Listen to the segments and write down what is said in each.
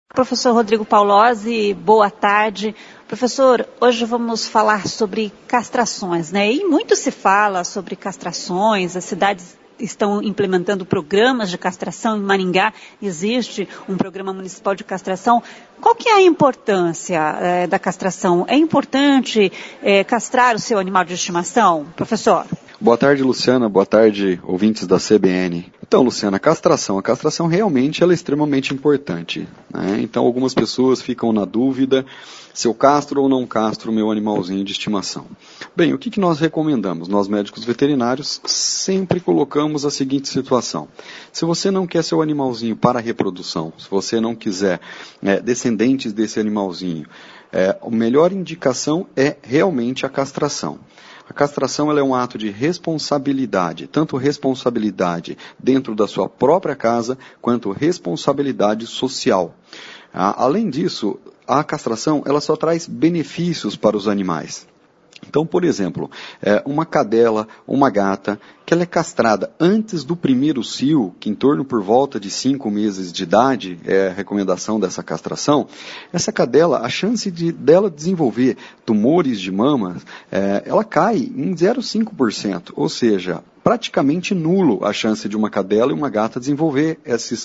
Professor Rodrigo Paulozzi, boa tarde. Professor, hoje vamos falar sobre castrações, né? E muito se fala sobre castrações, as cidades estão implementando programas de castração. Em Maringá existe um programa municipal de castração. Qual que é a importância da castração? É importante castrar o seu animal de estimação, professor? Boa tarde, Luciana. Boa tarde, ouvintes da CBN. Então, Luciana, a castração realmente ela é extremamente importante, né? Então, algumas pessoas ficam na dúvida se eu castro ou não castro o meu animalzinho de estimação. Bem, o que nós recomendamos? Nós, médicos veterinários, sempre colocamos a seguinte situação. Se você não quer seu animalzinho para reprodução, se você não quiser descendentes desse animalzinho, a melhor indicação é realmente a castração. A castração ela é um ato de responsabilidade, tanto responsabilidade dentro da sua própria casa, quanto responsabilidade social. Além disso, a castração ela só traz benefícios para os animais. Então, por exemplo, uma cadela, uma gata, que ela é castrada antes do primeiro cio, que em torno por volta de 5 meses de idade, é a recomendação dessa castração, essa cadela, a chance dela desenvolver tumores de mama, ela cai em 0,5%, ou seja, praticamente nulo a chance de uma cadela e uma gata desenvolver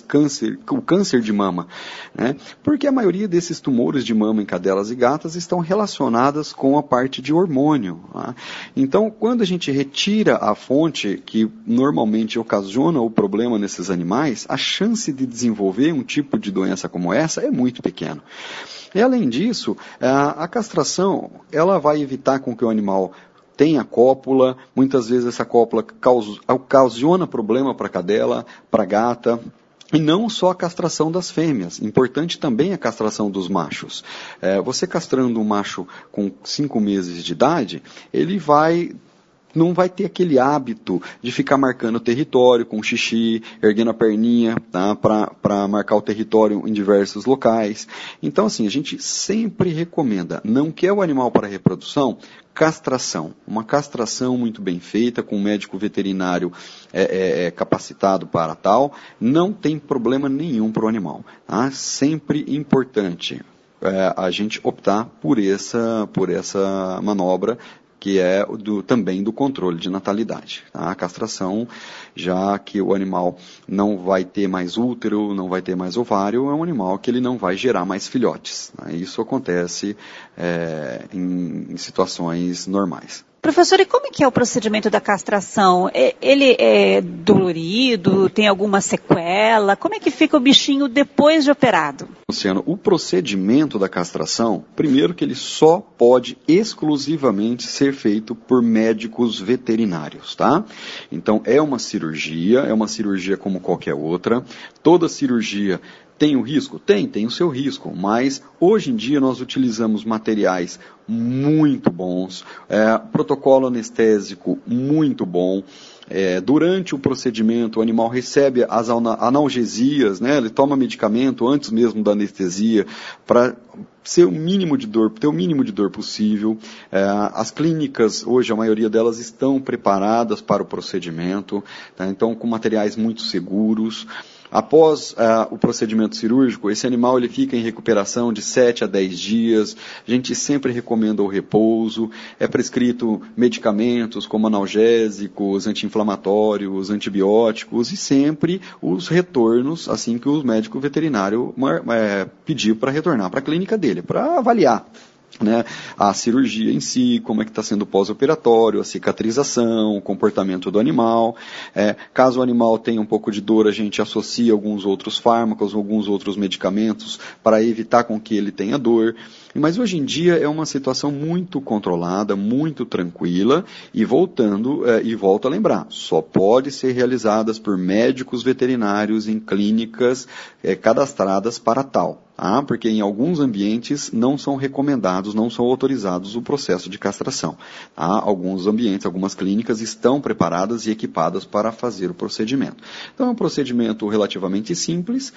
o câncer de mama, né? Porque a maioria desses tumores de mama em cadelas e gatas estão relacionadas com a parte de hormônio, né? Então, quando a gente retira a fonte que normalmente ocasiona o problema nesses animais, a chance de desenvolver um tipo de doença como essa é muito pequena. E além disso, a castração ela vai evitar com que o animal tenha cópula, muitas vezes essa cópula ocasiona problema para a cadela, para a gata. E não só a castração das fêmeas, importante também a castração dos machos. Você castrando um macho com 5 meses de idade, ele não vai ter aquele hábito de ficar marcando o território com xixi, erguendo a perninha, tá, para marcar o território em diversos locais. Então, assim, a gente sempre recomenda, não quer o animal para reprodução, castração. Uma castração muito bem feita, com um médico veterinário capacitado para tal, não tem problema nenhum para o animal. Tá? Sempre importante a gente optar por essa manobra, que é também do controle de natalidade. Tá? A castração, já que o animal não vai ter mais útero, não vai ter mais ovário, é um animal que ele não vai gerar mais filhotes. Tá? Isso acontece em situações normais. Professor, e como é que é o procedimento da castração? Ele é dolorido? Tem alguma sequela? Como é que fica o bichinho depois de operado? Luciano, o procedimento da castração, primeiro que ele só pode exclusivamente ser feito por médicos veterinários, tá? Então, é uma cirurgia como qualquer outra. Toda cirurgia tem o risco? Tem o seu risco, mas hoje em dia nós utilizamos materiais muito bons, protocolo anestésico muito bom. Durante o procedimento, o animal recebe as analgesias, né? Ele toma medicamento antes mesmo da anestesia para ter o mínimo de dor possível. As clínicas, hoje, a maioria delas estão preparadas para o procedimento, tá? Então, com materiais muito seguros. Após o procedimento cirúrgico, esse animal ele fica em recuperação de 7 a 10 dias. A gente sempre recomenda o repouso. É prescrito medicamentos como analgésicos, anti-inflamatórios, antibióticos e sempre os retornos assim que o médico veterinário pediu para retornar para a clínica dele, para avaliar, né, a cirurgia em si, como é que está sendo o pós-operatório, a cicatrização, o comportamento do animal. Caso o animal tenha um pouco de dor, a gente associa alguns outros fármacos, alguns outros medicamentos para evitar com que ele tenha dor. Mas hoje em dia é uma situação muito controlada, muito tranquila, e volto a lembrar, só pode ser realizadas por médicos veterinários em clínicas cadastradas para tal. Porque em alguns ambientes não são recomendados, não são autorizados o processo de castração. Alguns ambientes, algumas clínicas estão preparadas e equipadas para fazer o procedimento. Então é um procedimento relativamente simples,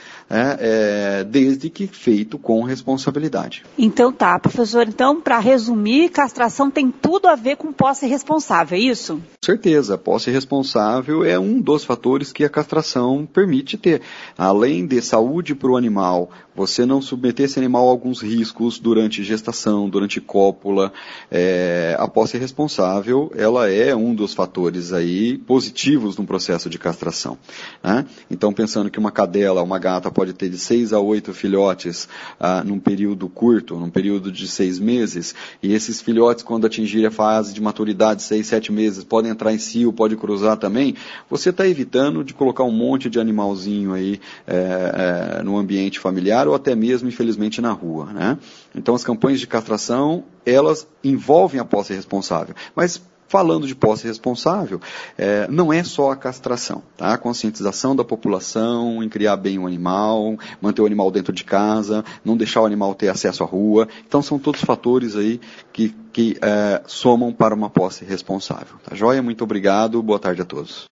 desde que feito com responsabilidade. Então tá, professor, para resumir, castração tem tudo a ver com posse responsável, é isso? Com certeza, posse responsável é um dos fatores que a castração permite ter. Além de saúde para o animal, você não submeter esse animal a alguns riscos durante gestação, durante cópula. A posse responsável, ela é um dos fatores aí positivos no processo de castração, né? Então, pensando que uma cadela, uma gata pode ter de 6 a 8 filhotes num período curto, num período de 6 meses, e esses filhotes, quando atingirem a fase de maturidade, 6, 7 meses, podem entrar em cio, pode cruzar também, você está evitando de colocar um monte de animalzinho aí no ambiente familiar, ou até mesmo, infelizmente, na rua, né? Então, as campanhas de castração, elas envolvem a posse responsável. Mas, falando de posse responsável, não é só a castração, tá? A conscientização da população em criar bem o animal, manter o animal dentro de casa, não deixar o animal ter acesso à rua. Então, são todos fatores aí que somam para uma posse responsável. Tá joia? Muito obrigado. Boa tarde a todos.